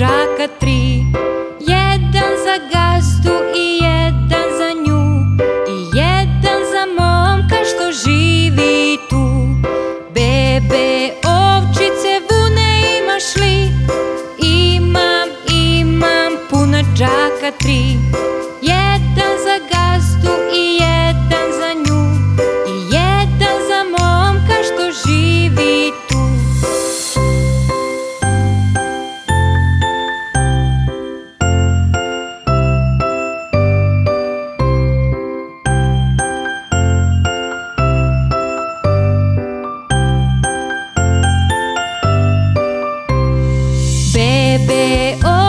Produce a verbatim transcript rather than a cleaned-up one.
đaka tri. Jedan za gazdu i jedan za nju, i jedan za momka što živi tu. Bebe, ovčice, vune imaš li? Imam, imam puna džaka tri. Jedan za gazdu i jedan za nju, i jedan za momka što živi tu. Bebe,